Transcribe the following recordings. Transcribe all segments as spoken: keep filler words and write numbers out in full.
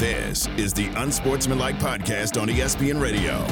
This is the Unsportsmanlike Podcast on E S P N Radio.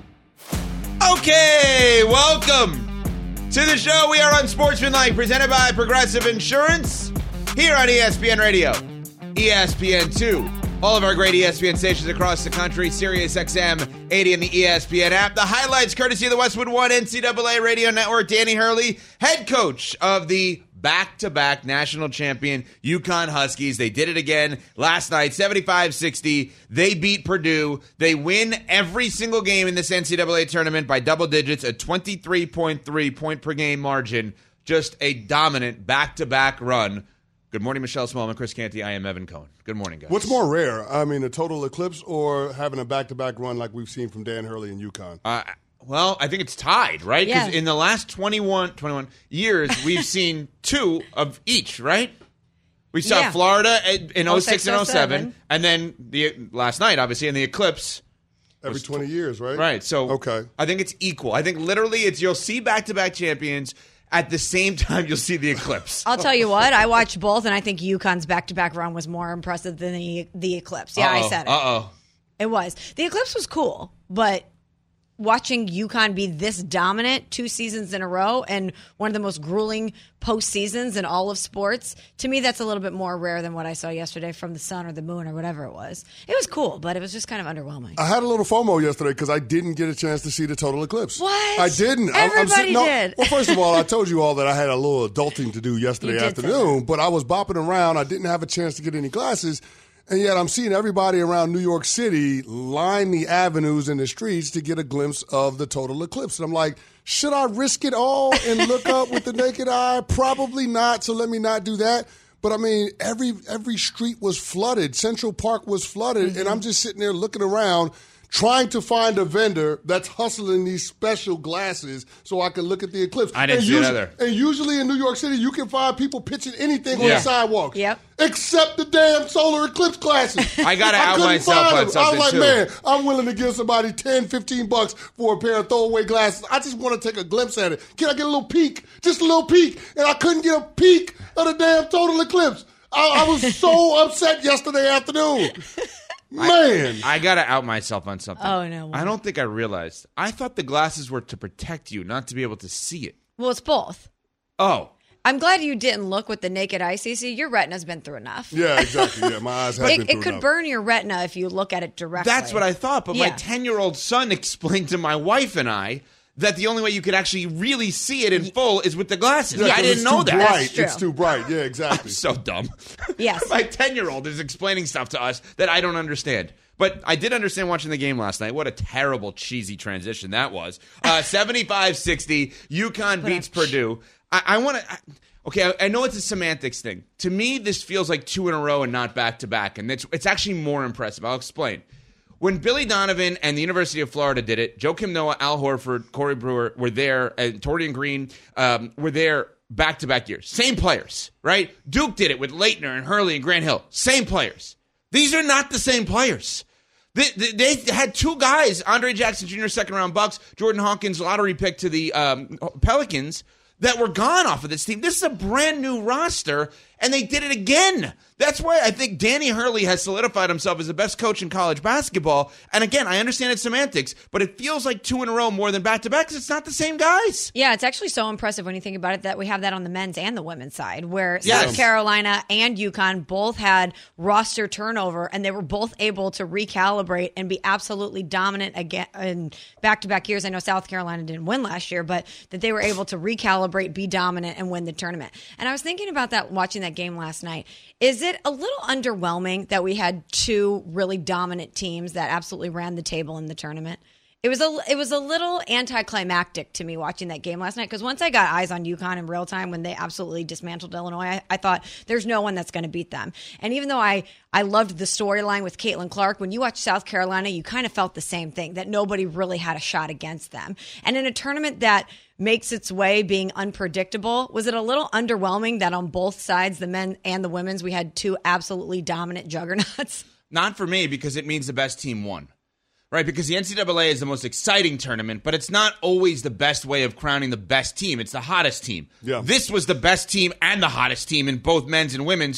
Okay, welcome to the show. We are Unsportsmanlike, presented by Progressive Insurance, here on E S P N Radio, E S P N two. All of our great E S P N stations across the country, Sirius X M eighty in the E S P N app. The highlights courtesy of the Westwood One N C double A Radio Network. Danny Hurley, head coach of the back-to-back national champion UConn Huskies. They did it again last night, seventy-five sixty. They beat Purdue. They win every single game in this N C double A tournament by double digits, a twenty-three point three point per game margin. Just a dominant back-to-back run. Good morning, Michelle Smallman, Chris Canty. I am Evan Cohen. Good morning, guys. What's more rare? I mean, a total eclipse or having a back-to-back run like we've seen from Dan Hurley and UConn? Uh, well, I think it's tied, right? Because yeah. in the last twenty-one, twenty-one years, we've seen two of each, right? We saw yeah. Florida in oh six and oh seven, oh seven, and then the last night, obviously, in the eclipse. Every twenty years, right? Right. So okay. I think it's equal. I think literally it's you'll see back-to-back champions. At the same time, you'll see the eclipse. I'll tell you what, I watched both, and I think UConn's back-to-back run was more impressive than the the eclipse. Yeah, Uh-oh. I said it. Uh-oh. It was. The eclipse was cool, but watching UConn be this dominant two seasons in a row and one of the most grueling postseasons in all of sports, to me, that's a little bit more rare than what I saw yesterday from the sun or the moon or whatever it was. It was cool, but it was just kind of underwhelming. I had a little FOMO yesterday because I didn't get a chance to see the total eclipse. What? I didn't. I'm- I'm Everybody sitting, no, did. Well, first of all, I told you all that I had a little adulting to do yesterday You did say afternoon, but I was bopping around. I didn't have a chance to get any glasses. And yet I'm seeing everybody around New York City line the avenues and the streets to get a glimpse of the total eclipse. And I'm like, should I risk it all and look up with the naked eye? Probably not, so let me not do that. But, I mean, every every street was flooded. Central Park was flooded. Mm-hmm. And I'm just sitting there looking around trying to find a vendor that's hustling these special glasses so I can look at the eclipse. I didn't and see it usually, either. And usually in New York City, you can find people pitching anything on Yeah. the sidewalks. Yep. Except the damn solar eclipse glasses. I gotta out couldn't myself find on them. I something, was like, too. man, I'm willing to give somebody ten, fifteen bucks for a pair of throwaway glasses. I just want to take a glimpse at it. Can I get a little peek? Just a little peek. And I couldn't get a peek of the damn total eclipse. I, I was so upset yesterday afternoon. Man. I, I got to out myself on something. Oh, no. I don't think I realized. I thought the glasses were to protect you, not to be able to see it. Well, it's both. Oh. I'm glad you didn't look with the naked eye, Cece. Your retina's been through enough. Yeah, exactly. Yeah, my eyes have been It, through it could enough. burn your retina if you look at it directly. That's what I thought. But my Yeah. ten-year-old son explained to my wife and I that the only way you could actually really see it in full is with the glasses. Yeah, I 'cause didn't it's know too that. Bright. That's true. It's too bright. Yeah, exactly. So dumb. Yes. My ten-year-old is explaining stuff to us that I don't understand. But I did understand watching the game last night. What a terrible, cheesy transition that was. Uh, seventy-five sixty, UConn beats Purdue. I, I want to... Okay, I, I know it's a semantics thing. To me, this feels like two in a row and not back-to-back. And it's, it's actually more impressive. I'll explain. When Billy Donovan and the University of Florida did it, Joakim Noah, Al Horford, Corey Brewer were there, and Torian Green um, were there back-to-back years. Same players, right? Duke did it with Leitner and Hurley and Grant Hill. Same players. These are not the same players. They, they, they had two guys, Andre Jackson Junior, second-round Bucks, Jordan Hawkins, lottery pick to the um, Pelicans, that were gone off of this team. This is a brand-new roster, and they did it again. That's why I think Danny Hurley has solidified himself as the best coach in college basketball. And again, I understand it's semantics, but it feels like two in a row more than back-to-back because it's not the same guys. Yeah, it's actually so impressive when you think about it that we have that on the men's and the women's side, where Yes. South Carolina and UConn both had roster turnover, and they were both able to recalibrate and be absolutely dominant again in back-to-back years. I know South Carolina didn't win last year, but that they were able to recalibrate, be dominant, and win the tournament. And I was thinking about that watching that game last night. Is it a little underwhelming that we had two really dominant teams that absolutely ran the table in the tournament? It was a it was a little anticlimactic to me watching that game last night, because once I got eyes on UConn in real time when they absolutely dismantled Illinois, I, I thought there's no one that's going to beat them. And even though I, I loved the storyline with Caitlin Clark, when you watch South Carolina, you kind of felt the same thing, that nobody really had a shot against them. And in a tournament that makes its way being unpredictable, was it a little underwhelming that on both sides, the men and the women's, we had two absolutely dominant juggernauts? Not for me, because it means the best team won. Right, because the N C double A is the most exciting tournament, but it's not always the best way of crowning the best team. It's the hottest team. Yeah. This was the best team and the hottest team in both men's and women's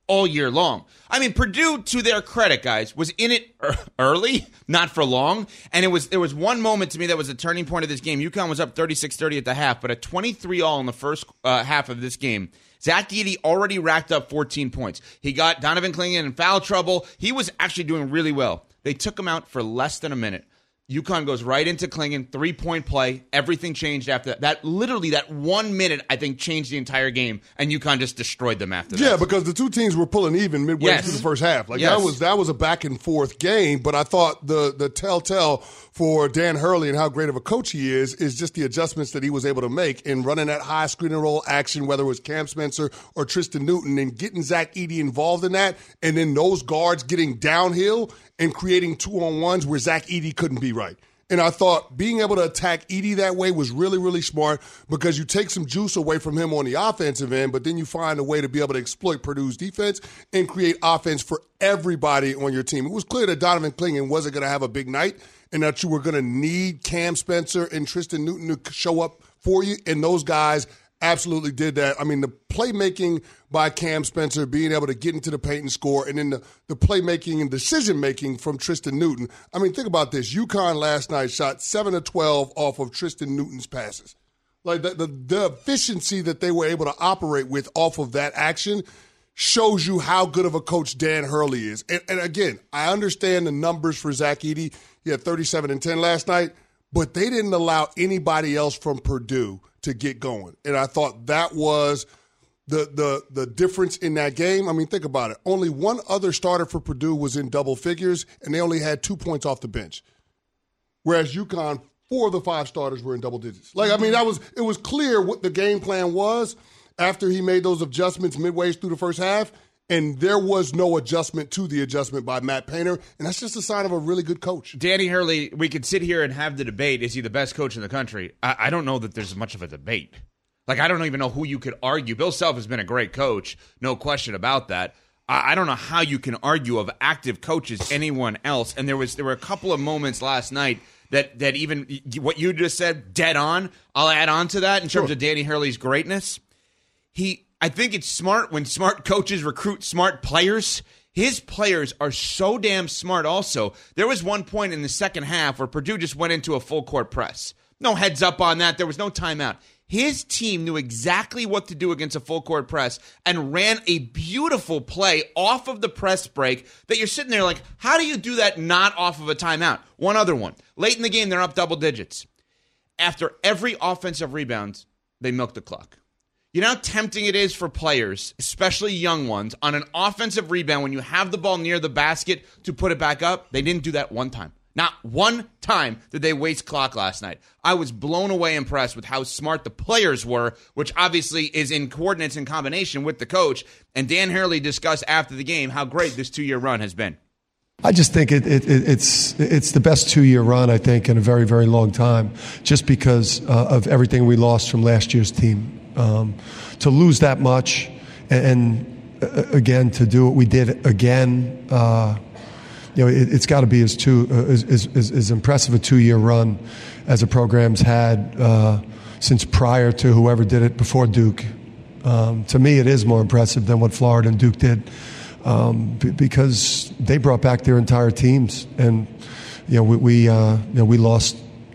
all year long. I mean, Purdue, to their credit, guys, was in it early, not for long. And it was there was one moment to me that was a turning point of this game. UConn was up thirty-six thirty at the half, but at twenty-three all in the first uh, half of this game, Zach Edey already racked up fourteen points. He got Donovan Clingan in foul trouble. He was actually doing really well. They took him out for less than a minute. UConn goes right into Clingan, three-point play. Everything changed after that. That literally, that one minute, I think, changed the entire game, and UConn just destroyed them after that. Yeah, because the two teams were pulling even midway yes. through the first half. Like yes. that was that was a back and forth game. But I thought the the telltale for Dan Hurley and how great of a coach he is is just the adjustments that he was able to make in running that high screen and roll action, whether it was Cam Spencer or Tristan Newton, and getting Zach Edey involved in that, and then those guards getting downhill and creating two-on-ones where Zach Edey couldn't be right. And I thought being able to attack Edey that way was really, really smart because you take some juice away from him on the offensive end, but then you find a way to be able to exploit Purdue's defense and create offense for everybody on your team. It was clear that Donovan Clingan wasn't going to have a big night and that you were going to need Cam Spencer and Tristan Newton to show up for you, and those guys absolutely did that. I mean, the playmaking by Cam Spencer, being able to get into the paint and score, and then the, the playmaking and decision-making from Tristan Newton. I mean, think about this. UConn last night shot seven of twelve off of Tristan Newton's passes. Like, the, the, the efficiency that they were able to operate with off of that action shows you how good of a coach Dan Hurley is. And, and again, I understand the numbers for Zach Edey. He had thirty-seven and ten last night, but they didn't allow anybody else from Purdue to get going. And I thought that was the the the difference in that game. I mean, think about it. Only one other starter for Purdue was in double figures, and they only had two points off the bench. Whereas UConn, four of the five starters were in double digits. Like, I mean, that was it was clear what the game plan was after he made those adjustments midway through the first half, and there was no adjustment to the adjustment by Matt Painter, and that's just a sign of a really good coach. Danny Hurley, we could sit here and have the debate, is he the best coach in the country? I, I don't know that there's much of a debate. Like, I don't even know who you could argue. Bill Self has been a great coach, no question about that. I, I don't know how you can argue of active coaches anyone else, and there was there were a couple of moments last night that, that even what you just said, dead on, I'll add on to that in terms Sure. of Danny Hurley's greatness. He... I think it's smart when smart coaches recruit smart players. His players are so damn smart also. There was one point in the second half where Purdue just went into a full court press. No heads up on that. There was no timeout. His team knew exactly what to do against a full court press and ran a beautiful play off of the press break that you're sitting there like, how do you do that not off of a timeout? One other one. Late in the game, they're up double digits. After every offensive rebound, they milk the clock. You know how tempting it is for players, especially young ones, on an offensive rebound when you have the ball near the basket to put it back up? They didn't do that one time. Not one time did they waste clock last night. I was blown away impressed with how smart the players were, which obviously is in coordinates and combination with the coach. And Dan Hurley discussed after the game how great this two-year run has been. I just think it, it, it's it's the best two-year run, I think, in a very, very long time, just because uh, of everything we lost from last year's team. Um, to lose that much, and, and uh, again to do what we did again, uh, you know, it, it's got to be as two uh, as, as, as impressive a two-year run as the program's had uh, since prior to whoever did it before Duke. Um, to me, it is more impressive than what Florida and Duke did um, b- because they brought back their entire teams, and you know, we, we uh, you know we lost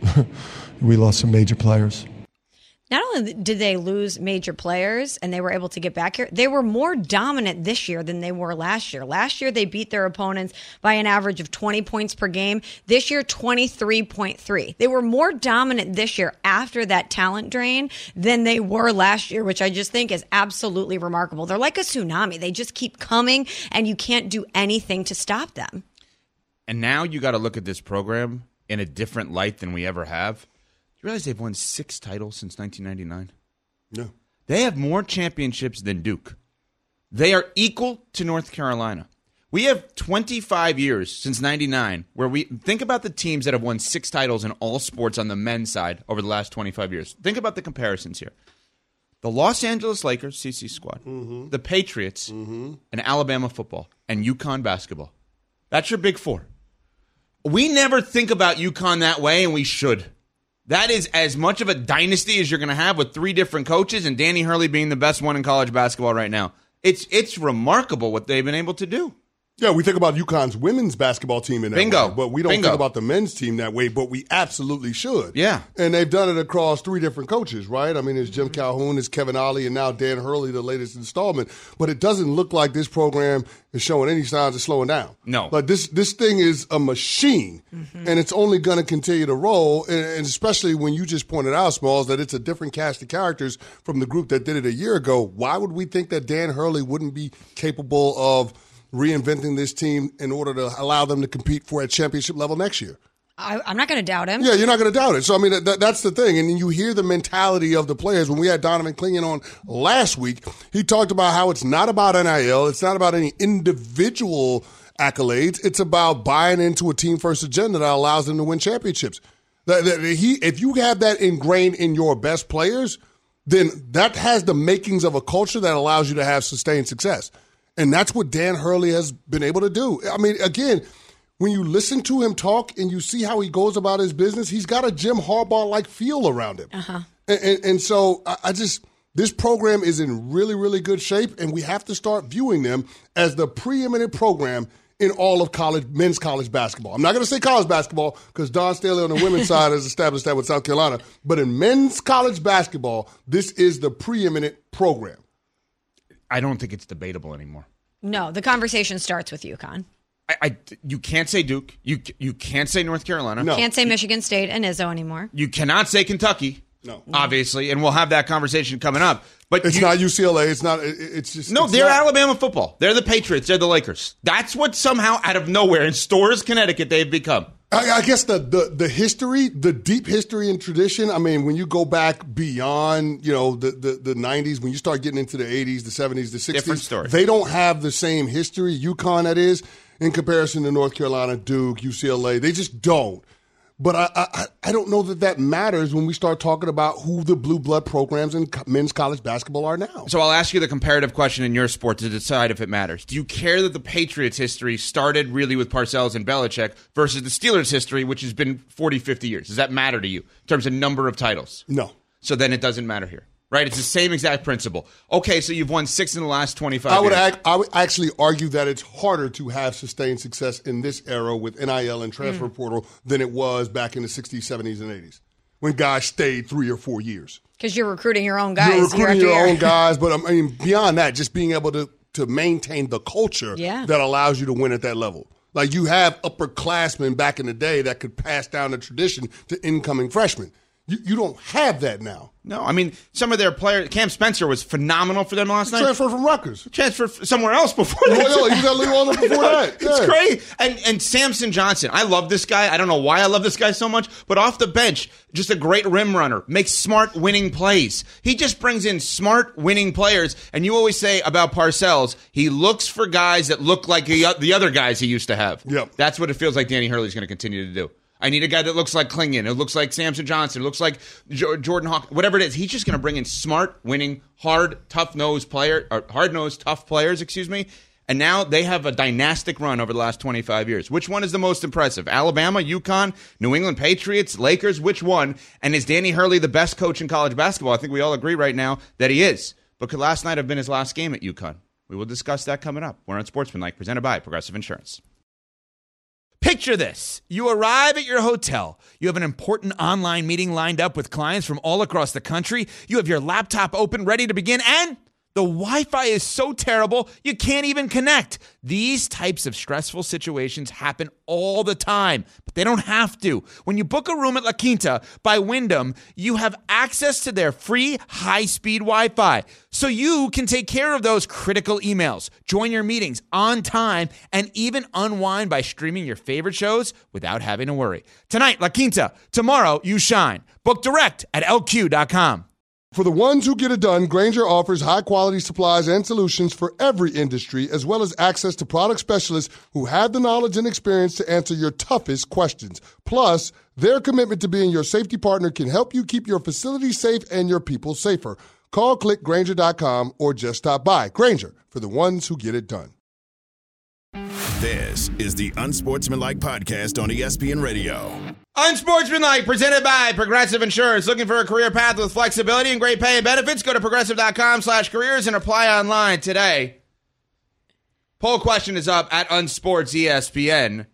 we lost some major players. Not only did they lose major players and they were able to get back here, they were more dominant this year than they were last year. Last year, they beat their opponents by an average of twenty points per game. This year, twenty-three point three. They were more dominant this year after that talent drain than they were last year, which I just think is absolutely remarkable. They're like a tsunami. They just keep coming, and you can't do anything to stop them. And now you got to look at this program in a different light than we ever have. You realize they've won six titles since nineteen ninety-nine? Yeah. They have more championships than Duke. They are equal to North Carolina. We have twenty-five years since ninety-nine where we think about the teams that have won six titles in all sports on the men's side over the last twenty-five years. Think about the comparisons here. The Los Angeles Lakers, C C squad, mm-hmm. the Patriots, mm-hmm. and Alabama football, and UConn basketball. That's your big four. We never think about UConn that way, and we should. That is as much of a dynasty as you're going to have with three different coaches and Danny Hurley being the best one in college basketball right now. It's it's remarkable what they've been able to do. Yeah, we think about UConn's women's basketball team in that Bingo. way, but we don't Bingo. think about the men's team that way, but we absolutely should. Yeah. And they've done it across three different coaches, right? I mean, it's Jim Calhoun, it's Kevin Ollie, and now Dan Hurley, the latest installment. But it doesn't look like this program is showing any signs of slowing down. No. Like this this thing is a machine, mm-hmm. and it's only going to continue to roll, and, and especially when you just pointed out, Smalls, that it's a different cast of characters from the group that did it a year ago. Why would we think that Dan Hurley wouldn't be capable of reinventing this team in order to allow them to compete for a championship level next year? I, I'm not going to doubt him. Yeah, you're not going to doubt it. So, I mean, that, that's the thing. And you hear the mentality of the players. When we had Donovan Clingan on last week, he talked about how it's not about N I L. It's not about any individual accolades. It's about buying into a team-first agenda that allows them to win championships. That, that he, if you have that ingrained in your best players, then that has the makings of a culture that allows you to have sustained success. And that's what Dan Hurley has been able to do. I mean, again, when you listen to him talk and you see how he goes about his business, he's got a Jim Harbaugh-like feel around him. Uh-huh. And, and, and so I, I just, this program is in really, really good shape, and we have to start viewing them as the preeminent program in all of college, men's college basketball. I'm not going to say college basketball because Don Staley on the women's side has established that with South Carolina. But in men's college basketball, this is the preeminent program. I don't think it's debatable anymore. No, the conversation starts with UConn. I, I, you can't say Duke. You you can't say North Carolina. No. Can't say Michigan State and Izzo anymore. You cannot say Kentucky. No. Obviously, and we'll have that conversation coming up. But it's you, not U C L A. It's not. It, it's just no. it's They're not. Alabama football. They're the Patriots. They're the Lakers. That's what somehow out of nowhere in Storrs, Connecticut, they've become. I, I guess the, the the history, the deep history and tradition. I mean, when you go back beyond, you know, the, the, the nineties, when you start getting into the eighties, the seventies, the sixties, different story. They don't have the same history. UConn, that is, in comparison to North Carolina, Duke, U C L A. They just don't. But I, I I don't know that that matters when we start talking about who the blue blood programs in men's college basketball are now. So I'll ask you the comparative question in your sport to decide if it matters. Do you care that the Patriots' history started really with Parcells and Belichick versus the Steelers' history, which has been forty, fifty years? Does that matter to you in terms of number of titles? No. So then it doesn't matter here. Right? It's the same exact principle. Okay, so you've won six in the last twenty-five I would years. act, I would actually argue that it's harder to have sustained success in this era with N I L and transfer mm. portal than it was back in the sixties, seventies, and eighties when guys stayed three or four years. Because you're recruiting your own guys. You're recruiting year your year. own guys, but I mean, beyond that, just being able to, to maintain the culture yeah. that allows you to win at that level. Like you have upperclassmen back in the day that could pass down the tradition to incoming freshmen. You, you don't have that now. No, I mean, some of their players, Cam Spencer was phenomenal for them last night. Transferred from Rutgers. Transferred somewhere else before that. Well, he was at Lee Walden before that. Yeah. It's great. And, and Samson Johnson, I love this guy. I don't know why I love this guy so much, but off the bench, just a great rim runner, makes smart winning plays. He just brings in smart winning players. And you always say about Parcells, he looks for guys that look like the, the other guys he used to have. Yep. That's what it feels like Danny Hurley's going to continue to do. I need a guy that looks like Clingan. It looks like Samson Johnson. It looks like jo- Jordan Hawk. Whatever it is, he's just going to bring in smart, winning, hard, tough-nosed player, or hard-nosed, tough players. Excuse me. And now they have a dynastic run over the last twenty-five years. Which one is the most impressive? Alabama, UConn, New England Patriots, Lakers. Which one? And is Danny Hurley the best coach in college basketball? I think we all agree right now that he is. But could last night have been his last game at UConn? We will discuss that coming up. We're on Sportsmanlike, presented by Progressive Insurance. Picture this. You arrive at your hotel. You have an important online meeting lined up with clients from all across the country. You have your laptop open, ready to begin, and the Wi-Fi is so terrible, you can't even connect. These types of stressful situations happen all the time, but they don't have to. When you book a room at La Quinta by Wyndham, you have access to their free high-speed Wi-Fi, so you can take care of those critical emails, join your meetings on time, and even unwind by streaming your favorite shows without having to worry. Tonight, La Quinta. Tomorrow, you shine. Book direct at L Q dot com. For the ones who get it done, Grainger offers high-quality supplies and solutions for every industry, as well as access to product specialists who have the knowledge and experience to answer your toughest questions. Plus, their commitment to being your safety partner can help you keep your facility safe and your people safer. Call, click Grainger dot com, or just stop by. Grainger, for the ones who get it done. This is the Unsportsmanlike Podcast on E S P N Radio. Unsportsmanlike, presented by Progressive Insurance. Looking for a career path with flexibility and great pay and benefits? Go to progressive.com slash careers and apply online today. Poll question is up at Unsports E S P N.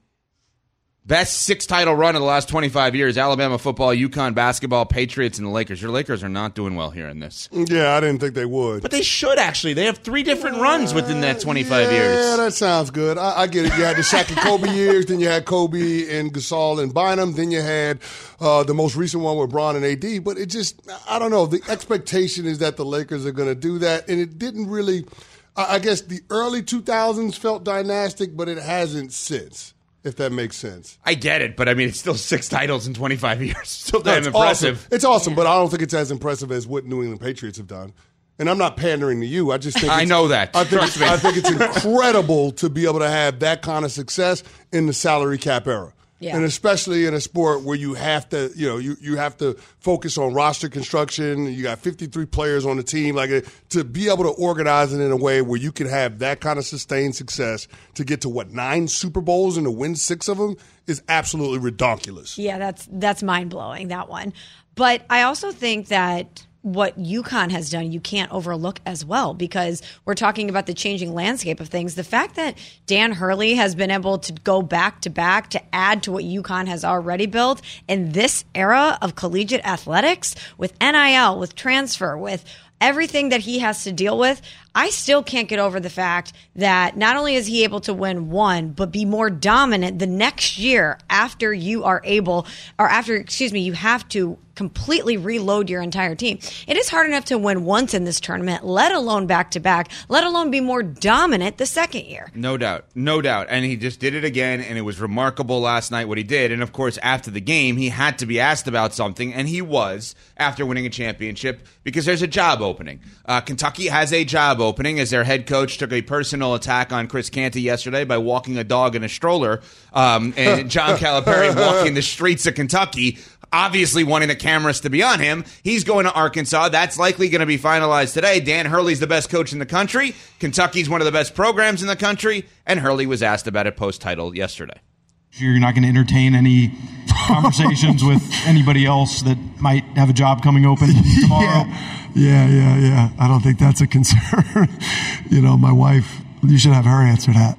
Best six-title run of the last twenty-five years. Alabama football, UConn basketball, Patriots, and the Lakers. Your Lakers are not doing well here in this. Yeah, I didn't think they would. But they should, actually. They have three different runs within that twenty-five yeah, years. Yeah, that sounds good. I, I get it. You had the Shaq and Kobe years, then you had Kobe and Gasol and Bynum, then you had uh, the most recent one with Bron and A D. But it just, I don't know. The expectation is that the Lakers are going to do that, and it didn't really, I guess the early two thousands felt dynastic, but it hasn't since. If that makes sense. I get it, but I mean, it's still six titles in twenty-five years. Still damn That's impressive. Awesome. It's awesome, but I don't think it's as impressive as what New England Patriots have done. And I'm not pandering to you. I just think I know that. I think, Trust it's, me. I think it's incredible to be able to have that kind of success in the salary cap era. Yeah. And especially in a sport where you have to, you know, you, you have to focus on roster construction. You got fifty-three players on the team. Like to be able to organize it in a way where you can have that kind of sustained success to get to what nine Super Bowls and to win six of them is absolutely ridiculous. Yeah, that's that's mind blowing, that one. But I also think that what UConn has done, you can't overlook as well, because we're talking about the changing landscape of things. The fact that Dan Hurley has been able to go back to back to add to what UConn has already built in this era of collegiate athletics with N I L, with transfer, with everything that he has to deal with, I still can't get over the fact that not only is he able to win one, but be more dominant the next year after you are able, or after, excuse me, you have to completely reload your entire team. It is hard enough to win once in this tournament, let alone back to back, let alone be more dominant the second year. No doubt. No doubt. And he just did it again, and it was remarkable last night what he did. And of course, after the game, he had to be asked about something, and he was after winning a championship, because there's a job opening. Uh, Kentucky has a job opening, as their head coach took a personal attack on Chris Canty yesterday by walking a dog in a stroller, um, and John Calipari walking the streets of Kentucky, obviously wanting the cameras to be on him. He's going to Arkansas. That's likely going to be finalized today. Dan Hurley's the best coach in the country. Kentucky's one of the best programs in the country. And Hurley was asked about it post-title yesterday. You're not going to entertain any conversations with anybody else that might have a job coming open tomorrow? Yeah, yeah, yeah. yeah. I don't think that's a concern. You know, my wife, you should have her answer that.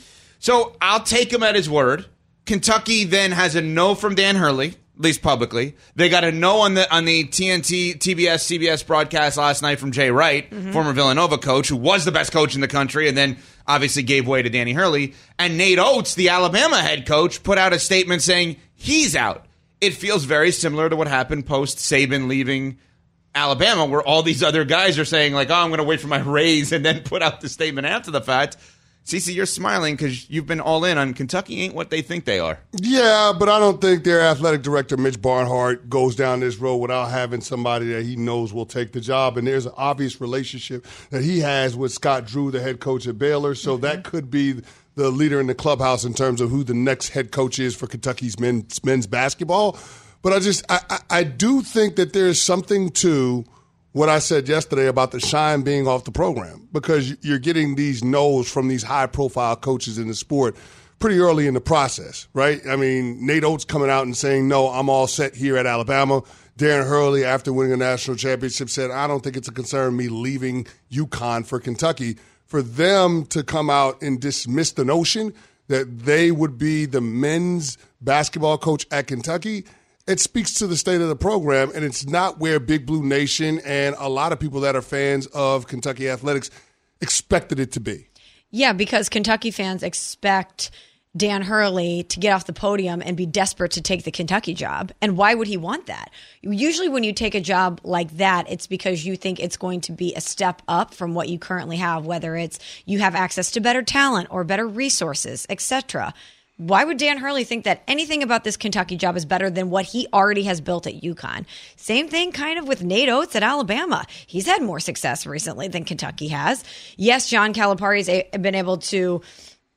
So I'll take him at his word. Kentucky then has a no from Dan Hurley, at least publicly. They got a no on the on the T N T, T B S, C B S broadcast last night from Jay Wright, mm-hmm. former Villanova coach, who was the best coach in the country, and then obviously gave way to Danny Hurley. And Nate Oates, the Alabama head coach, put out a statement saying he's out. It feels very similar to what happened post Saban leaving Alabama, where all these other guys are saying, like, oh, I'm going to wait for my raise, and then put out the statement after the fact. Cece, you're smiling because you've been all in on Kentucky ain't what they think they are. Yeah, but I don't think their athletic director, Mitch Barnhart, goes down this road without having somebody that he knows will take the job. And there's an obvious relationship that he has with Scott Drew, the head coach at Baylor. So mm-hmm. that could be the leader in the clubhouse in terms of who the next head coach is for Kentucky's men's, men's basketball. But I just, I, I, I do think that there's something to what I said yesterday about the shine being off the program, because you're getting these no's from these high-profile coaches in the sport pretty early in the process, right? I mean, Nate Oates coming out and saying, no, I'm all set here at Alabama. Darren Hurley, after winning a national championship, said, I don't think it's a concern me leaving UConn for Kentucky. For them to come out and dismiss the notion that they would be the men's basketball coach at Kentucky, it speaks to the state of the program, and it's not where Big Blue Nation and a lot of people that are fans of Kentucky athletics expected it to be. Yeah, because Kentucky fans expect Dan Hurley to get off the podium and be desperate to take the Kentucky job. And why would he want that? Usually when you take a job like that, it's because you think it's going to be a step up from what you currently have, whether it's you have access to better talent or better resources, et cetera. Why would Dan Hurley think that anything about this Kentucky job is better than what he already has built at UConn? Same thing kind of with Nate Oates at Alabama. He's had more success recently than Kentucky has. Yes, John Calipari's been able to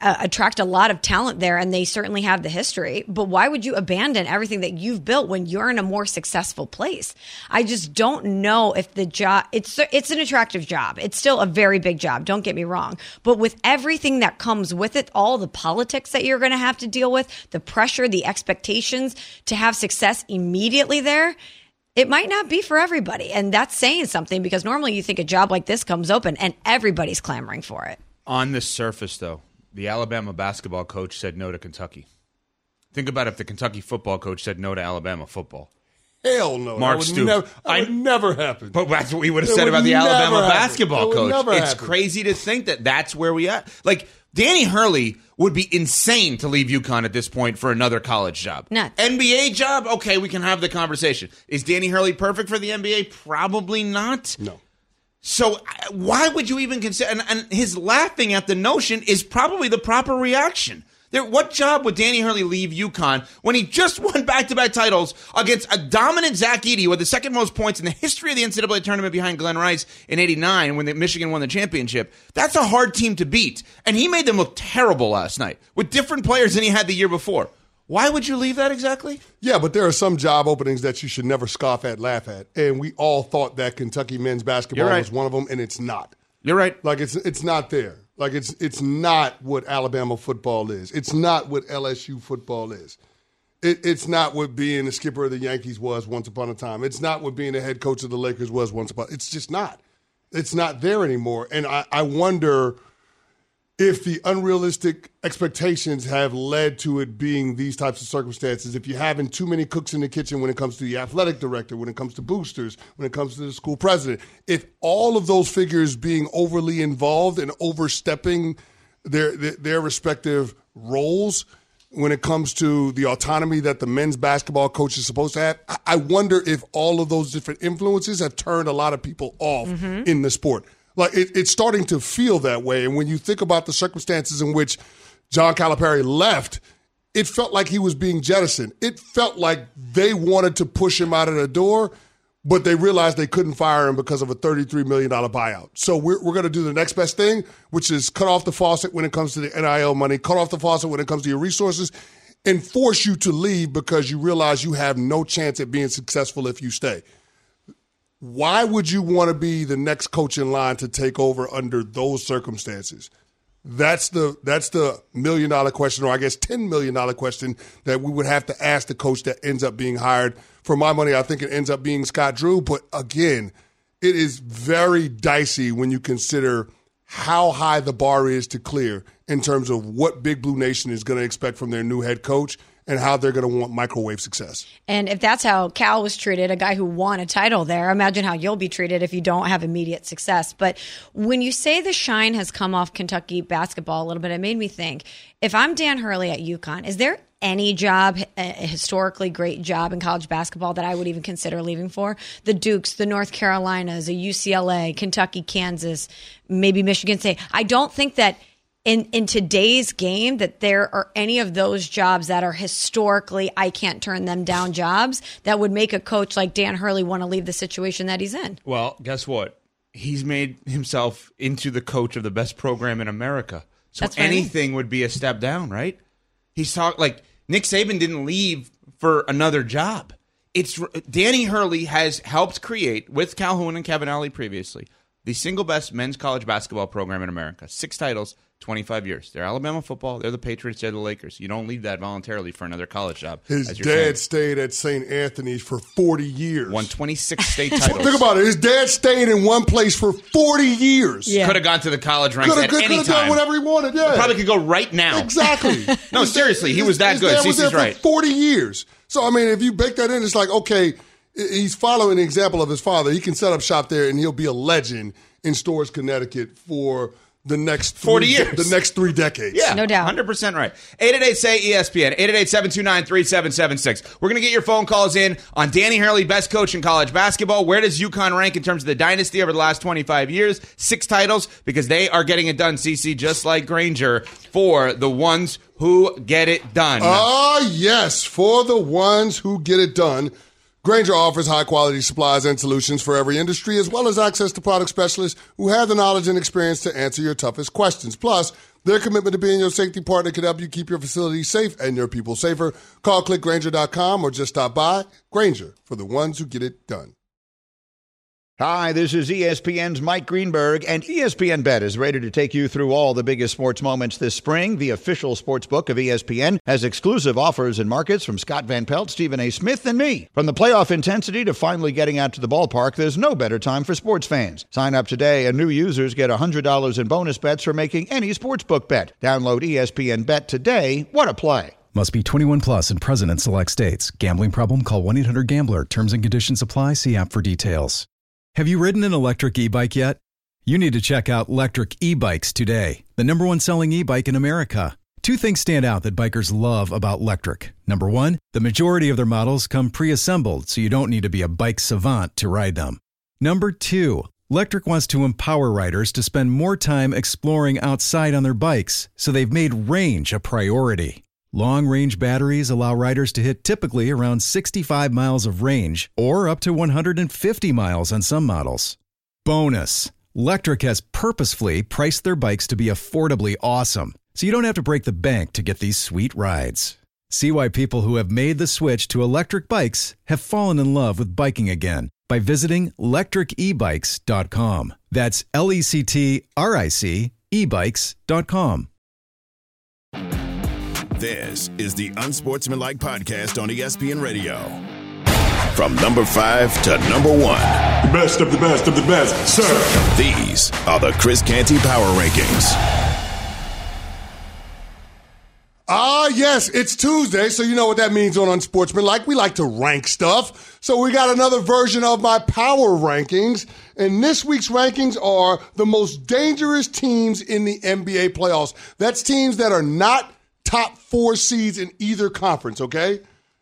uh, attract a lot of talent there, and they certainly have the history. But why would you abandon everything that you've built when you're in a more successful place? I just don't know if the job, it's it's an attractive job. It's still a very big job, don't get me wrong. But with everything that comes with it, all the politics that you're going to have to deal with, the pressure, the expectations to have success immediately there, it might not be for everybody. And that's saying something, because normally you think a job like this comes open and everybody's clamoring for it. On the surface, though, the Alabama basketball coach said no to Kentucky. Think about if the Kentucky football coach said no to Alabama football. Hell no. Mark that would, Stoops. never, that I, would never happen. But that's what we would have It said would about the Alabama never happen. basketball It would coach. never It's happen. crazy to think that that's where we are. Like, Danny Hurley would be insane to leave UConn at this point for another college job. Nuts. N B A job? Okay, we can have the conversation. Is Danny Hurley perfect for the N B A? Probably not. No. So why would you even consider? And, and his laughing at the notion is probably the proper reaction. There, what job would Danny Hurley leave UConn when he just won back-to-back titles against a dominant Zach Edey, who had the second most points in the history of the N C double A tournament behind Glenn Rice in eighty-nine when the, Michigan won the championship? That's a hard team to beat. And he made them look terrible last night with different players than he had the year before. Why would you leave that exactly? Yeah, but there are some job openings that you should never scoff at, laugh at. And we all thought that Kentucky men's basketball You're right. was one of them, and it's not. You're right. Like, it's it's not there. Like, it's it's not what Alabama football is. It's not what L S U football is. It, it's not what being the skipper of the Yankees was once upon a time. It's not what being the head coach of the Lakers was once upon a time. It's just not. It's not there anymore. And I, I wonder if the unrealistic expectations have led to it being these types of circumstances. If you're having too many cooks in the kitchen when it comes to the athletic director, when it comes to boosters, when it comes to the school president, if all of those figures being overly involved and overstepping their their, their respective roles when it comes to the autonomy that the men's basketball coach is supposed to have, I wonder if all of those different influences have turned a lot of people off mm-hmm. in the sport. Like, it, it's starting to feel that way. And when you think about the circumstances in which John Calipari left, it felt like he was being jettisoned. It felt like they wanted to push him out of the door, but they realized they couldn't fire him because of a thirty-three million dollars buyout. So we're, we're going to do the next best thing, which is cut off the faucet when it comes to the N I L money, cut off the faucet when it comes to your resources, and force you to leave because you realize you have no chance at being successful if you stay. Why would you want to be the next coach in line to take over under those circumstances? That's the that's the million dollar question, or I guess ten million dollar question that we would have to ask the coach that ends up being hired. For my money, I think it ends up being Scott Drew. But again, it is very dicey when you consider how high the bar is to clear in terms of what Big Blue Nation is going to expect from their new head coach and how they're going to want microwave success. And if that's how Cal was treated, a guy who won a title there, imagine how you'll be treated if you don't have immediate success. But when you say the shine has come off Kentucky basketball a little bit, it made me think, if I'm Dan Hurley at UConn, is there any job, a historically great job in college basketball that I would even consider leaving for? The Dukes, the North Carolinas, a U C L A, Kentucky, Kansas, maybe Michigan State. I don't think that In in today's game that there are any of those jobs that are historically I can't turn them down jobs that would make a coach like Dan Hurley want to leave the situation that he's in. Well, guess what? He's made himself into the coach of the best program in America. So That's what I mean. anything would be a step down, right? He's talk like Nick Saban didn't leave for another job. It's Danny Hurley has helped create, with Calhoun and Cabanelli previously, the single best men's college basketball program in America. Six titles, twenty-five years. They're Alabama football. They're the Patriots. They're the Lakers. You don't leave that voluntarily for another college job. His as dad you're saying. stayed at Saint Anthony's for forty years. Won twenty-six state titles. Think about it. His dad stayed in one place for forty years. Yeah. Could have gone to the college ranks Could at have any done time. whatever he wanted. Yeah, Probably could go right now. Exactly. No, seriously, he was that his good. dad was there Cece's for right. forty years. So I mean, if you bake that in, it's like, okay, he's following the example of his father. He can set up shop there, and he'll be a legend in Storrs, Connecticut for the next forty three, years. the next three decades. Yeah, No doubt. one hundred percent right. eight eight eight, S A Y, E S P N, eight eight eight, seven two nine, three seven seven six. We're going to get your phone calls in on Danny Hurley, best coach in college basketball. Where does UConn rank in terms of the dynasty over the last twenty-five years? Six titles, because they are getting it done, Cece, just like Granger, for the ones who get it done. Ah, yes, for the ones who get it done. Granger offers high-quality supplies and solutions for every industry, as well as access to product specialists who have the knowledge and experience to answer your toughest questions. Plus, Their commitment to being your safety partner can help you keep your facilities safe and your people safer. Call click Grainger dot com or just stop by. Grainger, for the ones who get it done. Hi, this is E S P N's Mike Greenberg, and E S P N Bet is ready to take you through all the biggest sports moments this spring. The official sports book of E S P N has exclusive offers and markets from Scott Van Pelt, Stephen A. Smith, and me. From the playoff intensity to finally getting out to the ballpark, there's no better time for sports fans. Sign up today, and new users get one hundred dollars in bonus bets for making any sportsbook bet. Download E S P N Bet today. What a play. Must be twenty-one plus and present in select states. Gambling problem? Call one eight hundred gambler. Terms and conditions apply. See app for details. Have you ridden an electric e-bike yet? You need to check out Lectric E-Bikes today, the number one selling e-bike in America. Two things stand out that bikers love about Lectric. Number one, the majority of their models come pre-assembled, so you don't need to be a bike savant to ride them. Number two, Lectric wants to empower riders to spend more time exploring outside on their bikes, so they've made range a priority. Long-range batteries allow riders to hit typically around sixty-five miles of range or up to one hundred fifty miles on some models. Bonus, Lectric has purposefully priced their bikes to be affordably awesome, so you don't have to break the bank to get these sweet rides. See why people who have made the switch to electric bikes have fallen in love with biking again by visiting lectric e bikes dot com. That's L E C T R I C e bikes dot com. This is the Unsportsmanlike Podcast on E S P N Radio. From number five to number one. The best of the best of the best, sir. These are the Chris Canty Power Rankings. Ah, yes, it's Tuesday, so you know what that means on Unsportsmanlike. We like to rank stuff. So we got another version of my power rankings. And this week's rankings are the most dangerous teams in the N B A playoffs. That's teams that are not top four seeds in either conference, okay?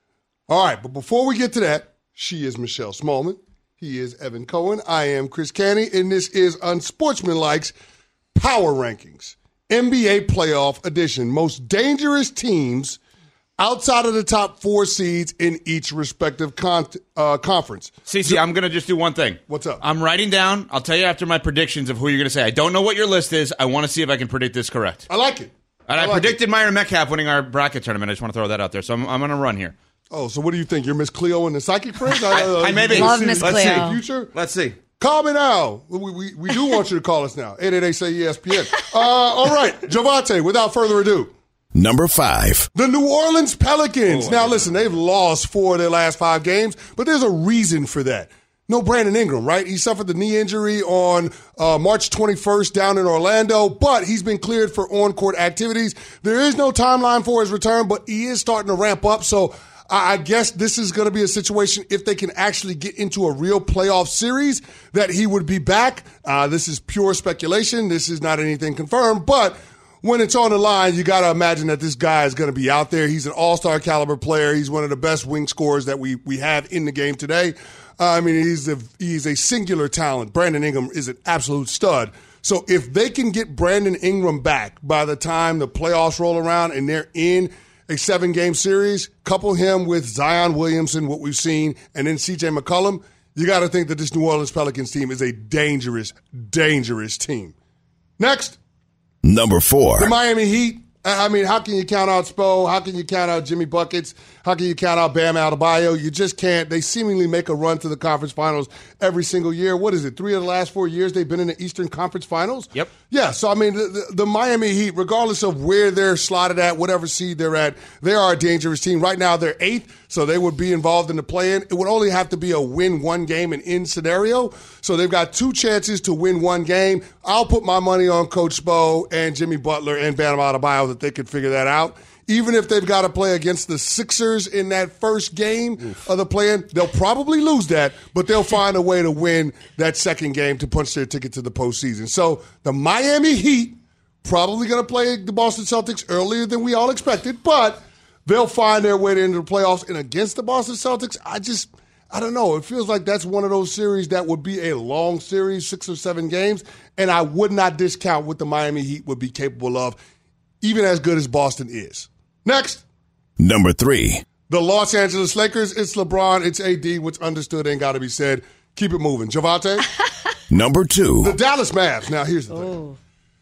All right, but before we get to that, she is Michelle Smallman. He is Evan Cohen. I am Chris Canty, and this is Unsportsmanlike's Power Rankings. N B A Playoff Edition. Most dangerous teams outside of the top four seeds in each respective con- uh, conference. Cece, I'm going to just do one thing. What's up? I'm writing down. I'll tell you after my predictions of who you're going to say. I don't know what your list is. I want to see if I can predict this correct. I like it. And I, I like predicted it. Myron Metcalf winning our bracket tournament. I just want to throw that out there. So I'm, I'm going to run here. Oh, so what do you think? You're Miss Cleo and the Psychic Friends? I, uh, I may be. Love Miss Let's Cleo. see. Future? Let's see. Call me now. We, we, we do want you to call us now. eight eight eight say E S P N. Uh, all right, Javante, without further ado. Number five. The New Orleans Pelicans. Oh, now, listen, they've lost four of their last five games, but there's a reason for that. No Brandon Ingram, right? He suffered the knee injury on uh, March twenty-first down in Orlando, but he's been cleared for on-court activities. There is no timeline for his return, but he is starting to ramp up, so I guess this is going to be a situation, if they can actually get into a real playoff series, that he would be back. Uh, this is pure speculation. This is not anything confirmed, but when it's on the line, you got to imagine that this guy is going to be out there. He's an all-star caliber player. He's one of the best wing scorers that we, we have in the game today. Uh, I mean, he's a, he's a singular talent. Brandon Ingram is an absolute stud. So if they can get Brandon Ingram back by the time the playoffs roll around and they're in a seven-game series, couple him with Zion Williamson, what we've seen, and then C J McCollum, you got to think that this New Orleans Pelicans team is a dangerous, dangerous team. Next. Number four. The Miami Heat. I mean, how can you count out Spo? How can you count out Jimmy Buckets? How can you count out Bam Adebayo? You just can't. They seemingly make a run to the conference finals every single year. What is it? Three of the last four years they've been in the Eastern Conference Finals? Yep. Yeah, so I mean, the, the, the Miami Heat, regardless of where they're slotted at, whatever seed they're at, they are a dangerous team. Right now they're eighth, so they would be involved in the play-in. It would only have to be a win one game and in scenario. So they've got two chances to win one game. I'll put my money on Coach Spo and Jimmy Butler and Bam Adebayo that they could figure that out. Even if they've got to play against the Sixers in that first game Oof. of the play-in, they'll probably lose that, but they'll find a way to win that second game to punch their ticket to the postseason. So the Miami Heat probably going to play the Boston Celtics earlier than we all expected, but they'll find their way into the playoffs. And against the Boston Celtics, I just, I don't know. It feels like that's one of those series that would be a long series, six or seven games, and I would not discount what the Miami Heat would be capable of, even as good as Boston is. Next. Number three. The Los Angeles Lakers. It's LeBron. It's A D. What's understood ain't got to be said. Keep it moving. Javante. Number two. The Dallas Mavs. Now, here's the thing.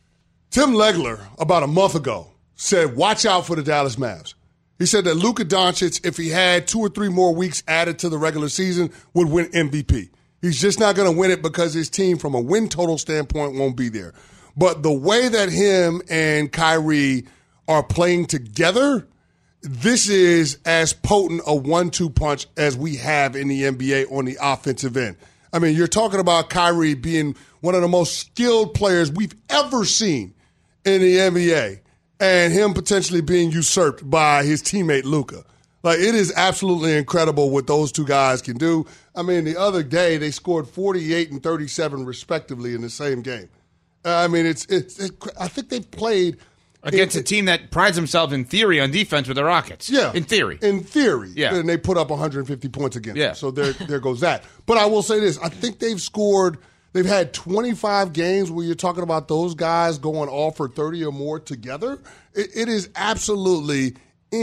Tim Legler, about a month ago, said, watch out for the Dallas Mavs. He said that Luka Doncic, if he had two or three more weeks added to the regular season, would win M V P. He's just not going to win it because his team, from a win total standpoint, won't be there. But the way that him and Kyrie are playing together, this is as potent a one two punch as we have in the N B A on the offensive end. I mean, you're talking about Kyrie being one of the most skilled players we've ever seen in the N B A, and him potentially being usurped by his teammate Luka. Like, it is absolutely incredible what those two guys can do. I mean, the other day they scored forty-eight and thirty-seven respectively in the same game. I mean, it's it's. It, I think they've played against it, a team that prides themselves in theory on defense with the Rockets. Yeah, in theory. In theory, yeah, and they put up one hundred fifty points against yeah. them. So there, there goes that. But I will say this: I think they've scored. They've had twenty-five games where you're talking about those guys going all for thirty or more together. It, it is absolutely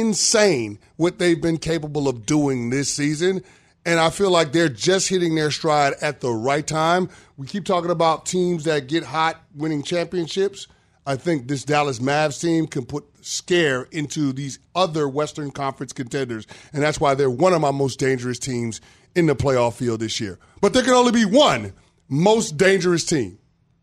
insane what they've been capable of doing this season. And I feel like they're just hitting their stride at the right time. We keep talking about teams that get hot winning championships. I think this Dallas Mavs team can put scare into these other Western Conference contenders. And that's why they're one of my most dangerous teams in the playoff field this year. But there can only be one most dangerous team.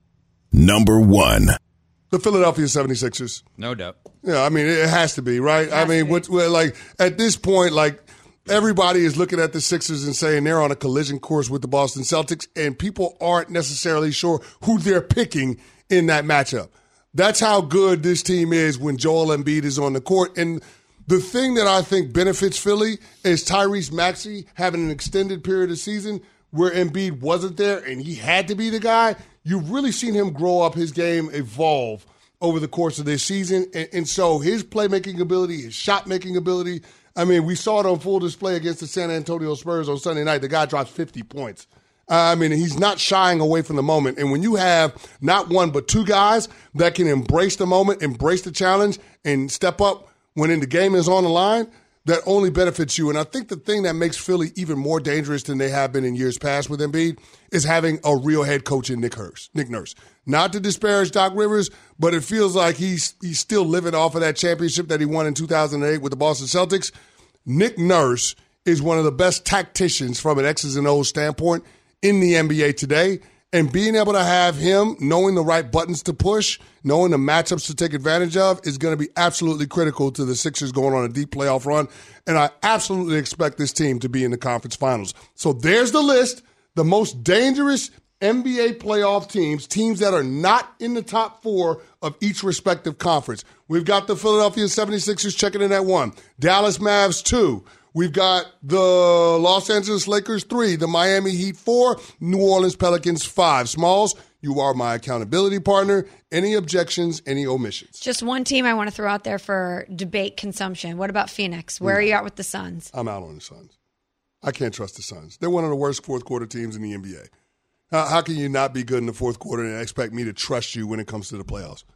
Number one. The Philadelphia seventy-sixers. No doubt. Yeah, I mean, it has to be, right? I mean, what, like, at this point, like, everybody is looking at the Sixers and saying they're on a collision course with the Boston Celtics, and people aren't necessarily sure who they're picking in that matchup. That's how good this team is when Joel Embiid is on the court. And the thing that I think benefits Philly is Tyrese Maxey having an extended period of season where Embiid wasn't there and he had to be the guy. You've really seen him grow up, his game evolve over the course of this season. And, and so his playmaking ability, his shot-making ability, I mean, we saw it on full display against the San Antonio Spurs on Sunday night. The guy dropped fifty points. Uh, I mean, he's not shying away from the moment. And when you have not one but two guys that can embrace the moment, embrace the challenge, and step up when the game is on the line, that only benefits you. And I think the thing that makes Philly even more dangerous than they have been in years past with Embiid is having a real head coach in Nick Nurse. Nick Nurse. Not to disparage Doc Rivers, but it feels like he's he's still living off of that championship that he won in two thousand eight with the Boston Celtics. Nick Nurse is one of the best tacticians from an X's and O's standpoint in the N B A today. And being able to have him knowing the right buttons to push, knowing the matchups to take advantage of is going to be absolutely critical to the Sixers going on a deep playoff run. And I absolutely expect this team to be in the conference finals. So there's the list, the most dangerous N B A playoff teams, teams that are not in the top four of each respective conference. We've got the Philadelphia seventy-sixers checking in at one, Dallas Mavs two. We've got the Los Angeles Lakers three, the Miami Heat four, New Orleans Pelicans five. Smalls, you are my accountability partner. Any objections, any omissions? Just one team I want to throw out there for debate consumption. What about Phoenix? Where no. are you at with the Suns? I'm out on the Suns. I can't trust the Suns. They're one of the worst fourth quarter teams in the N B A. How, how can you not be good in the fourth quarter and expect me to trust you when it comes to the playoffs?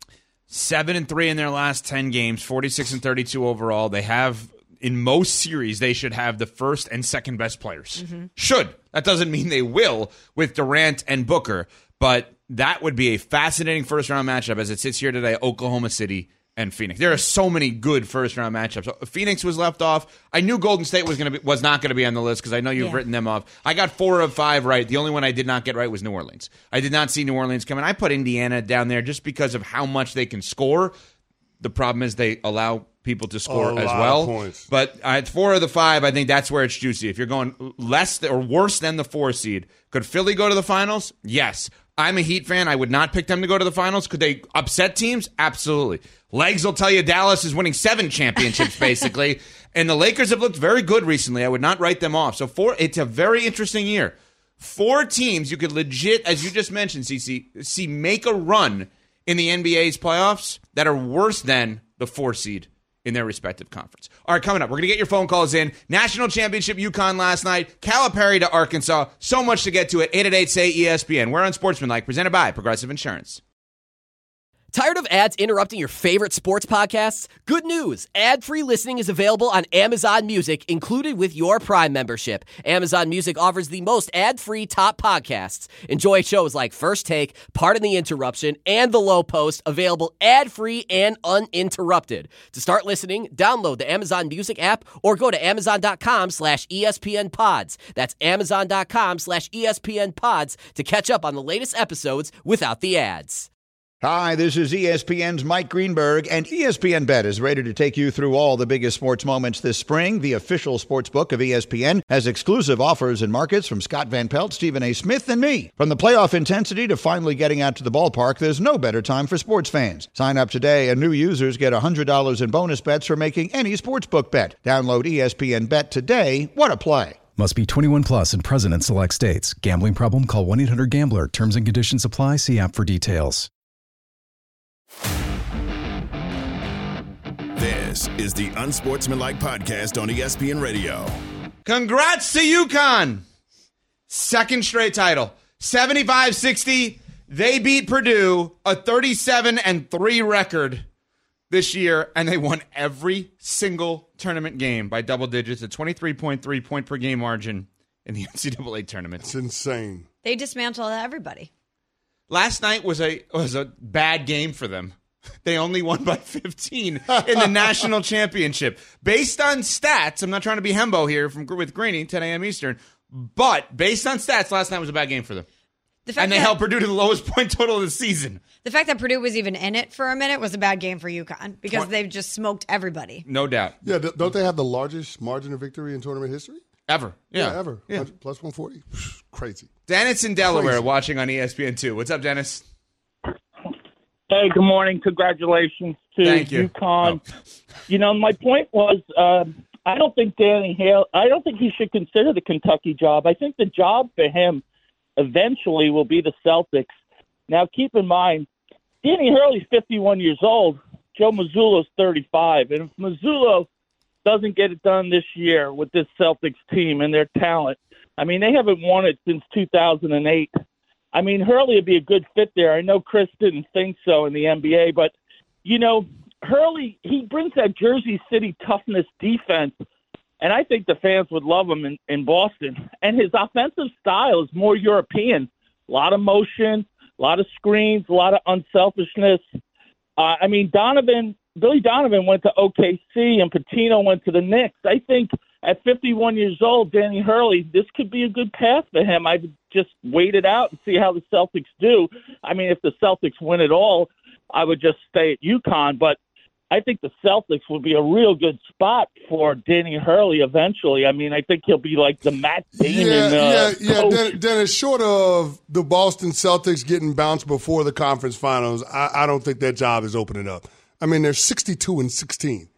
Seven and three in their last ten games, forty-six and thirty-two overall. They have, in most series, they should have the first and second best players. Mm-hmm. Should. That doesn't mean they will with Durant and Booker, but that would be a fascinating first-round matchup as it sits here today, Oklahoma City and Phoenix. There are so many good first-round matchups. Phoenix was left off. I knew Golden State was going to be was not going to be on the list because I know you've yeah. written them off. I got four of five right. The only one I did not get right was New Orleans. I did not see New Orleans coming. I put Indiana down there just because of how much they can score. The problem is they allow people to score oh, as well. Points. But at four of the five, I think that's where it's juicy. If you're going less or worse than the four seed, could Philly go to the finals? Yes. I'm a Heat fan. I would not pick them to go to the finals. Could they upset teams? Absolutely. Legs will tell you Dallas is winning seven championships, basically. And the Lakers have looked very good recently. I would not write them off. So four, it's a very interesting year. Four teams you could legit, as you just mentioned, CeCe, see make a run in the N B A's playoffs that are worse than the four seed in their respective conference. All right, coming up, we're going to get your phone calls in. National Championship UConn last night. Calipari to Arkansas. So much to get to it. eight eight eight, S A Y, E S P N. We're on Sportsmanlike, presented by Progressive Insurance. Tired of ads interrupting your favorite sports podcasts? Good news! Ad-free listening is available on Amazon Music, included with your Prime membership. Amazon Music offers the most ad-free top podcasts. Enjoy shows like First Take, Pardon the Interruption, and The Low Post, available ad-free and uninterrupted. To start listening, download the Amazon Music app or go to amazon.com slash ESPN pods. That's amazon.com slash ESPN pods to catch up on the latest episodes without the ads. Hi, this is E S P N's Mike Greenberg, and E S P N Bet is ready to take you through all the biggest sports moments this spring. The official sports book of E S P N has exclusive offers and markets from Scott Van Pelt, Stephen A. Smith, and me. From the playoff intensity to finally getting out to the ballpark, there's no better time for sports fans. Sign up today, and new users get one hundred dollars in bonus bets for making any sportsbook bet. Download E S P N Bet today. What a play. Must be twenty-one plus and present in select states. Gambling problem? Call one eight hundred gambler. Terms and conditions apply. See app for details. This is the Unsportsmanlike Podcast on E S P N Radio. Congrats to UConn. Second straight title. seventy-five sixty. They beat Purdue, a thirty-seven and three record this year, and they won every single tournament game by double digits, a twenty-three point three point per game margin in the N C double A tournament. It's insane. They dismantled everybody. Last night was a was a bad game for them. They only won by fifteen in the national championship. Based on stats, I'm not trying to be Hembo here from with Greeny, ten a.m. Eastern, but based on stats, last night was a bad game for them. The fact and they that, held Purdue to the lowest point total of the season. The fact that Purdue was even in it for a minute was a bad game for UConn because Tw- they've just smoked everybody. No doubt. Yeah, don't they have the largest margin of victory in tournament history? Ever. Yeah, yeah ever. Yeah. Plus one forty. Crazy. Dennis in Delaware Crazy. watching on E S P N two. What's up, Dennis? Hey, good morning. Congratulations to Thank you. UConn. Oh. You know, my point was, uh, I don't think Danny Hale, I don't think he should consider the Kentucky job. I think the job for him eventually will be the Celtics. Now, keep in mind, Danny Hurley's fifty-one years old. Joe Mazzulo's thirty-five. And if Mazzulo doesn't get it done this year with this Celtics team and their talent, I mean, they haven't won it since two thousand eight. I mean, Hurley would be a good fit there. I know Chris didn't think so in the N B A, but, you know, Hurley, he brings that Jersey City toughness defense, and I think the fans would love him in, in Boston. And his offensive style is more European. A lot of motion, a lot of screens, a lot of unselfishness. Uh, I mean, Donovan, Billy Donovan went to O K C, and Pitino went to the Knicks. I think at fifty-one years old, Danny Hurley, this could be a good path for him. I would just wait it out and see how the Celtics do. I mean, if the Celtics win it all, I would just stay at UConn. But I think the Celtics would be a real good spot for Danny Hurley eventually. I mean, I think he'll be like the Matt Damon. Yeah, uh, yeah, yeah. coach. Dennis, Dennis, short of the Boston Celtics getting bounced before the conference finals, I, I don't think that job is opening up. I mean, they're sixty-two and sixteen.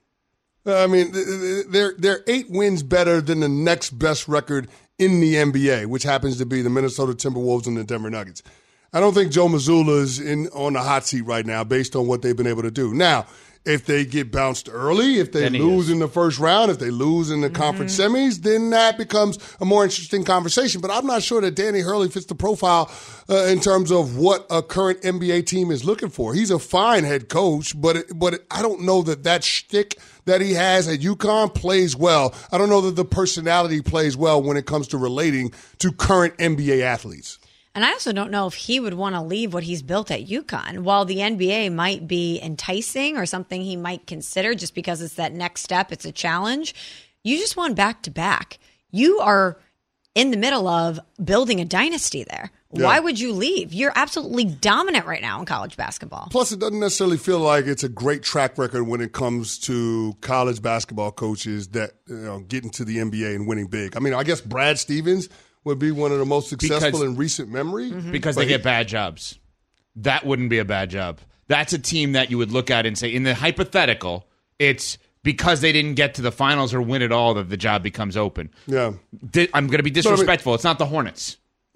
I mean, they're they're eight wins better than the next best record in the N B A, which happens to be the Minnesota Timberwolves and the Denver Nuggets. I don't think Joe Mazzulla is in on the hot seat right now based on what they've been able to do. Now, if they get bounced early, if they lose in the first round, if they lose in the mm-hmm. conference semis, then that becomes a more interesting conversation. But I'm not sure that Danny Hurley fits the profile uh, in terms of what a current N B A team is looking for. He's a fine head coach, but it, but it, I don't know that that shtick that he has at UConn plays well. I don't know that the personality plays well when it comes to relating to current N B A athletes. And I also don't know if he would want to leave what he's built at UConn. While the N B A might be enticing or something he might consider just because it's that next step, it's a challenge, you just won back-to-back. You are in the middle of building a dynasty there. Yeah. Why would you leave? You're absolutely dominant right now in college basketball. Plus, it doesn't necessarily feel like it's a great track record when it comes to college basketball coaches that you know, get into the N B A and winning big. I mean, I guess Brad Stevens would be one of the most successful because, in recent memory. Mm-hmm. Because but they he, get bad jobs. That wouldn't be a bad job. That's a team that you would look at and say, in the hypothetical, it's because they didn't get to the finals or win it all that the job becomes open. Yeah. Di- I'm going to be disrespectful. I mean, it's not the Hornets.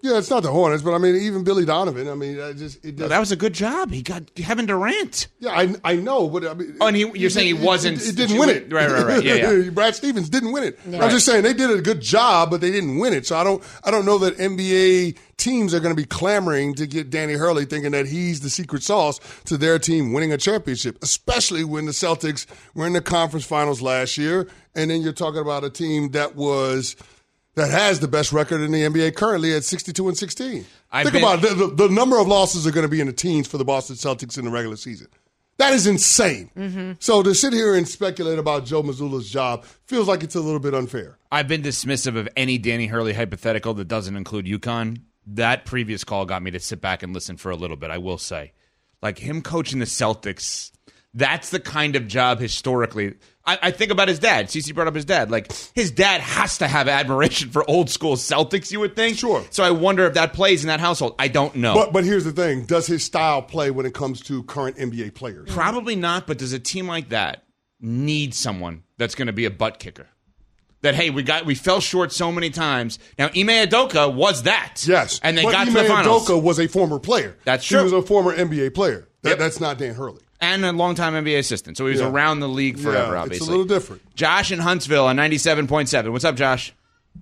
Yeah, it's not the Hornets, but I mean, even Billy Donovan. I mean, I just, it just no, that was a good job. He got Kevin Durant. Yeah, I I know, but I mean, oh, and he, you're saying he wasn't. It, it didn't win it, right? Right? Right? Yeah, yeah. Brad Stevens didn't win it. Yeah. I'm just saying they did a good job, but they didn't win it. So I don't I don't know that N B A teams are going to be clamoring to get Danny Hurley, thinking that he's the secret sauce to their team winning a championship, especially when the Celtics were in the conference finals last year, and then you're talking about a team that was. That has the best record in the N B A currently at sixty-two and sixteen. I've Think been, about it. The, the, the number of losses are going to be in the teens for the Boston Celtics in the regular season. That is insane. Mm-hmm. So to sit here and speculate about Joe Mazzulla's job feels like it's a little bit unfair. I've been dismissive of any Danny Hurley hypothetical that doesn't include UConn. That previous call got me to sit back and listen for a little bit, I will say. Like him coaching the Celtics, that's the kind of job historically. I, I think about his dad. Cece brought up his dad. Like, his dad has to have admiration for old school Celtics, you would think. Sure. So I wonder if that plays in that household. I don't know. But but here's the thing. Does his style play when it comes to current N B A players? Probably not, but does a team like that need someone that's going to be a butt kicker? That, hey, we got we fell short so many times. Now, Ime Udoka was that. Yes. And they but got Ime to the finals. Udoka was a former player. That's he true. He was a former N B A player. That, Yep. That's not Dan Hurley. And a longtime N B A assistant. So he was Yeah. around the league forever, yeah, obviously. It's a little different. Josh in Huntsville on ninety-seven point seven. What's up, Josh?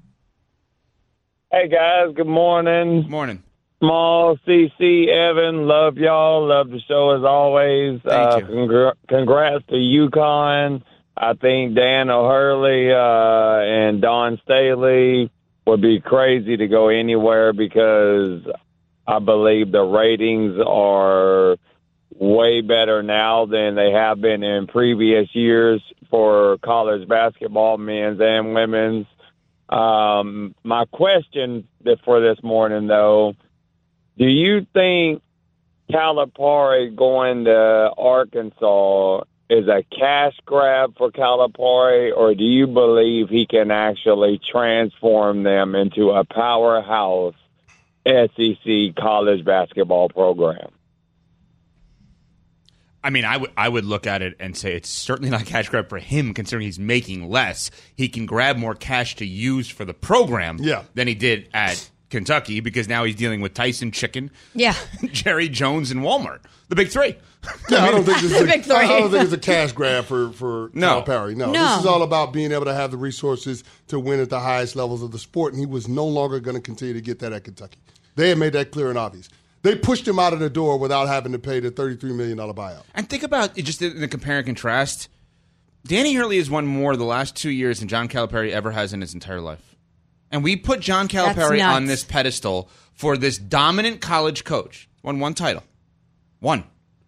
Hey, guys. Good morning. Morning. Small, C C, Evan. Love y'all. Love the show as always. Thank uh, you. Congr- congrats to UConn. I think Dan O'Hurley uh, and Don Staley would be crazy to go anywhere because I believe the ratings are way better now than they have been in previous years for college basketball, men's and women's. Um, my question for this morning, though, do you think Calipari going to Arkansas is a cash grab for Calipari, or do you believe he can actually transform them into a powerhouse S E C college basketball program? I mean, I would I would look at it and say it's certainly not a cash grab for him, considering he's making less. He can grab more cash to use for the program Yeah. than he did at Kentucky, because now he's dealing with Tyson Chicken, Yeah. Jerry Jones, and Walmart, the big three. Yeah, I don't think this is Big a, three. I don't think it's a cash grab for for No. Calipari. No. No. This is all about being able to have the resources to win at the highest levels of the sport, and he was no longer going to continue to get that at Kentucky. They had made that clear and obvious. They pushed him out of the door without having to pay the thirty-three million dollars buyout. And think about it, just in the compare and contrast. Danny Hurley has won more the last two years than John Calipari ever has in his entire life. And we put John Calipari nuts. on this pedestal for this dominant college coach. Won one title. One.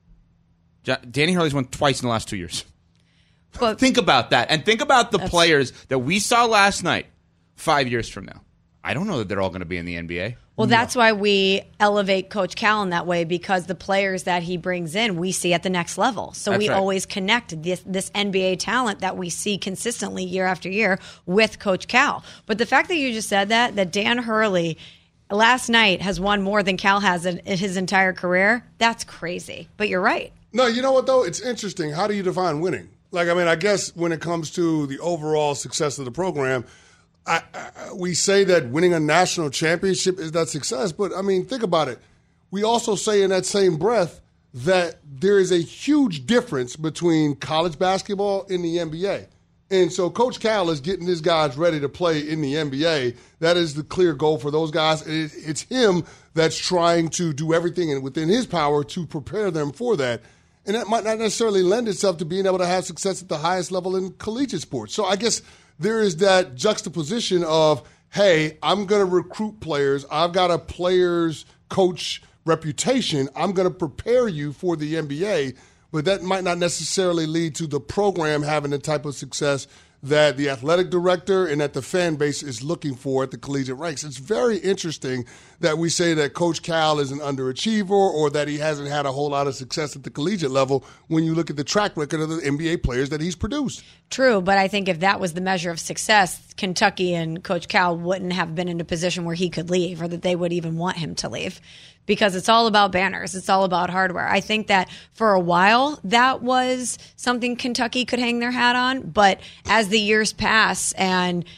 Jo- Danny Hurley's won twice in the last two years. But Think about that. And think about the That's- players that we saw last night five years from now. I don't know that they're all going to be in the N B A. Well, that's why we elevate Coach Cal in that way, because the players that he brings in, we see at the next level. So That's we right. always connect this this N B A talent that we see consistently year after year with Coach Cal. But the fact that you just said that, that Dan Hurley last night has won more than Cal has in, in his entire career, that's crazy. But you're right. No, you know what, though? It's interesting. How do you define winning? Like, I mean, I guess when it comes to the overall success of the program, I, I, we say that winning a national championship is that success, but I mean, think about it. We also say in that same breath that there is a huge difference between college basketball and the N B A. And so Coach Cal is getting his guys ready to play in the N B A. That is the clear goal for those guys. It, it's him that's trying to do everything within his power to prepare them for that. And that might not necessarily lend itself to being able to have success at the highest level in collegiate sports. So I guess there is that juxtaposition of, hey, I'm going to recruit players. I've got a player's coach reputation. I'm going to prepare you for the N B A, but that might not necessarily lead to the program having the type of success that the athletic director and that the fan base is looking for at the collegiate ranks. It's very interesting that we say that Coach Cal is an underachiever or that he hasn't had a whole lot of success at the collegiate level when you look at the track record of the N B A players that he's produced. True, but I think if that was the measure of success, Kentucky and Coach Cal wouldn't have been in a position where he could leave or that they would even want him to leave, because it's all about banners. It's all about hardware. I think that for a while that was something Kentucky could hang their hat on, but as the years pass and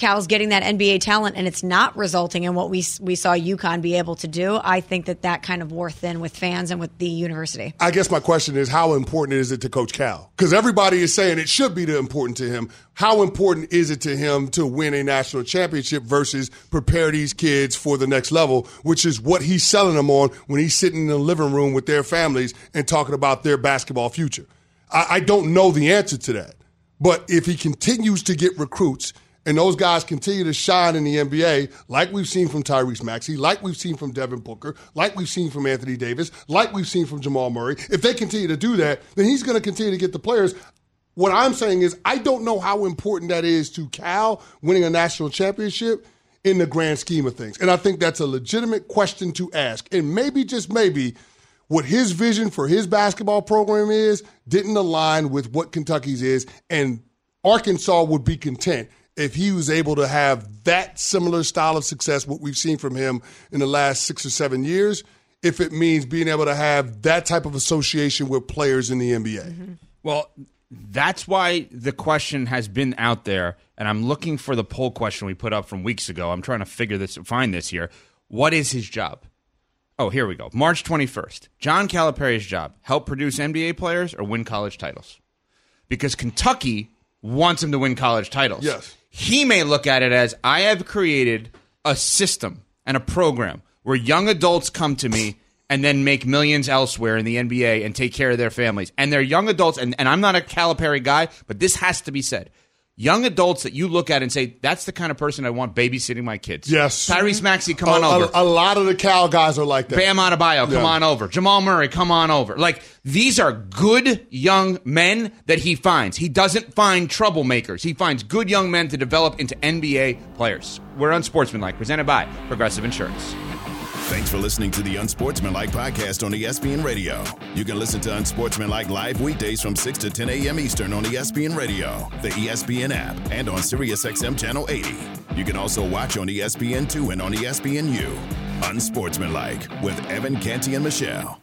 Cal's getting that N B A talent and it's not resulting in what we we saw UConn be able to do, I think that that kind of wore thin with fans and with the university. I guess my question is, how important is it to Coach Cal? Because everybody is saying it should be important to him. How important is it to him to win a national championship versus prepare these kids for the next level, which is what he's selling them on when he's sitting in the living room with their families and talking about their basketball future? I, I don't know the answer to that. But if he continues to get recruits and those guys continue to shine in the N B A, like we've seen from Tyrese Maxey, like we've seen from Devin Booker, like we've seen from Anthony Davis, like we've seen from Jamal Murray, if they continue to do that, then he's going to continue to get the players. What I'm saying is I don't know how important that is to Cal winning a national championship in the grand scheme of things. And I think that's a legitimate question to ask. And maybe, just maybe, what his vision for his basketball program is didn't align with what Kentucky's is, and Arkansas would be content if he was able to have that similar style of success, what we've seen from him in the last six or seven years, if it means being able to have that type of association with players in the N B A. Mm-hmm. Well, that's why the question has been out there, and I'm looking for the poll question we put up from weeks ago. I'm trying to figure this, find this here. What is his job? Oh, here we go. March twenty-first. John Calipari's job, help produce N B A players or win college titles? Because Kentucky wants him to win college titles. Yes. He may look at it as, I have created a system and a program where young adults come to me and then make millions elsewhere in the N B A and take care of their families. And they're young adults, and, and I'm not a Calipari guy, but this has to be said. Young adults that you look at and say, that's the kind of person I want babysitting my kids. Yes. Tyrese Maxey, come a, on over. A, a lot of the Cal guys are like that. Bam Adebayo, come yeah. on over. Jamal Murray, come on over. Like, these are good young men that he finds. He doesn't find troublemakers. He finds good young men to develop into N B A players. We're Unsportsmanlike, presented by Progressive Insurance. Thanks for listening to the Unsportsmanlike podcast on E S P N Radio. You can listen to Unsportsmanlike live weekdays from six to ten a.m. Eastern on E S P N Radio, the E S P N app, and on SiriusXM Channel eighty. You can also watch on E S P N two and on E S P N U. Unsportsmanlike with Evan Canty and Michelle.